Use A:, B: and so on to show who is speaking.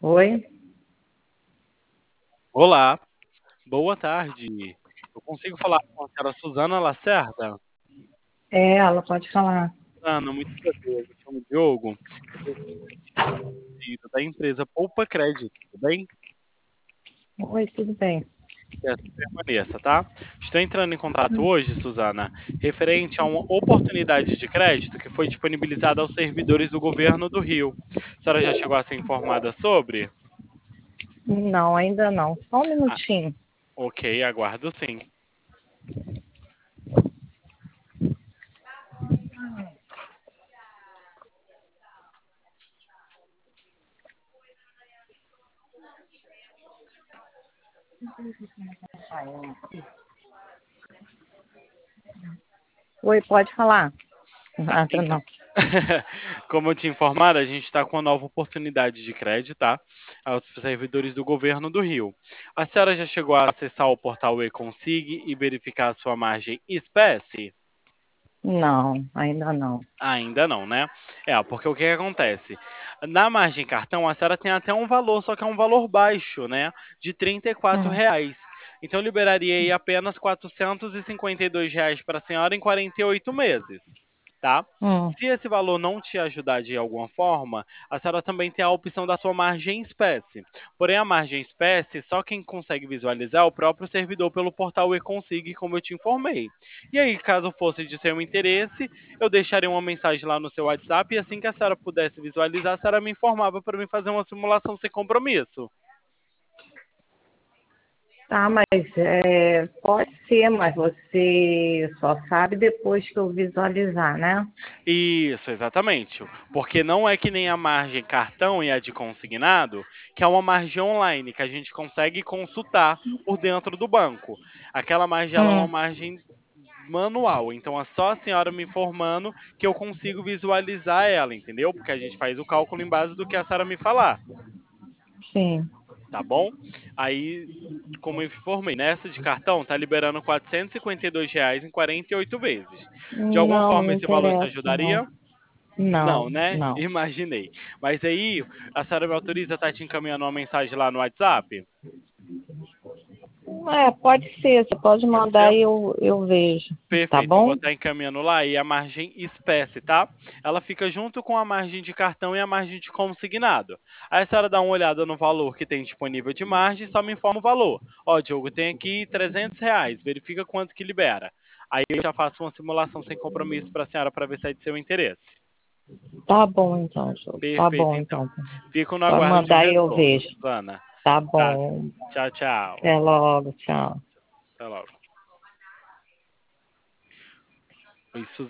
A: Oi?
B: Olá, boa tarde. Eu consigo falar com a senhora Suzana Lacerda?
A: É, ela pode falar.
B: Suzana, muito prazer. Eu me chamo Diogo. Eu sou da empresa Poupa Crédito, tudo bem?
A: Oi, tudo bem?
B: Que assim permaneça, tá? Estou entrando em contato hoje, Suzana, referente a uma oportunidade de crédito que foi disponibilizada aos servidores do governo do Rio. A senhora já chegou a ser informada sobre?
A: Não, ainda não. Só um
B: Ah,
A: minutinho.
B: ok, aguardo sim.
A: Oi, pode falar.
B: Tá,
A: Nada
B: então.
A: não.
B: Como eu tinha informado, a gente está com uma nova oportunidade de crédito, tá? Aos servidores do governo do Rio. A senhora já chegou a acessar o portal e-Consig e verificar a sua margem espécie?
A: Não, ainda não.
B: Ainda não, né? Porque o que que acontece? Na margem cartão, a senhora tem até um valor, só que é um valor baixo, né? De
A: Hum,
B: R$ 34. Então, eu liberaria aí apenas R$ 452 para a senhora em 48 meses, tá?
A: hum,
B: Se esse valor não te ajudar de alguma forma, a senhora também tem a opção da sua margem espécie. Porém, a margem espécie, só quem consegue visualizar é o próprio servidor pelo portal e-Consig, como eu te informei. E aí, caso fosse de seu interesse, eu deixaria uma mensagem lá no seu WhatsApp e assim que a senhora pudesse visualizar, a senhora me informava para mim fazer uma simulação sem compromisso.
A: tá, mas pode ser, mas você só sabe depois que eu visualizar, né?
B: Isso, exatamente. Porque não é que nem a margem cartão e a de consignado, que é uma margem online, que a gente consegue consultar por dentro do banco. Aquela margem ela é uma
A: Hum,
B: margem manual, então é só a senhora me informando que eu consigo visualizar ela, entendeu? Porque a gente faz o cálculo em base do que a senhora me falar.
A: sim.
B: Tá bom? Aí, como eu informei, nessa de cartão tá liberando R$ 452 em 48 vezes. De alguma
A: Não, não
B: forma
A: me
B: esse valor te
A: interessa, não.
B: ajudaria? Não,
A: Não,
B: né?
A: não.
B: Imaginei. Mas aí, a senhora me autoriza a estar te encaminhando uma mensagem lá no WhatsApp?
A: É, pode ser, você pode
B: Pode
A: mandar
B: ser?
A: e eu vejo. Tá
B: Perfeito, eu vou
A: bom?
B: estar encaminhando lá e a margem espécie, tá? Ela fica junto com a margem de cartão e a margem de consignado. Aí a senhora dá uma olhada no valor que tem disponível de margem e só me informa o valor. Ó, Diogo, tem aqui R$ 300, verifica quanto que libera. Aí eu já faço uma simulação sem compromisso para a senhora para ver se é de seu interesse.
A: Tá bom então, Jô. Tá
B: Perfeito,
A: bom
B: então.
A: então.
B: Fico no
A: Pode
B: aguardo de um
A: mandar e eu
B: retorno,
A: vejo.
B: Suzana.
A: Tá
B: Tá.
A: bom.
B: Tchau, tchau.
A: Até logo. Tchau.
B: Até logo. Oi, Suzana.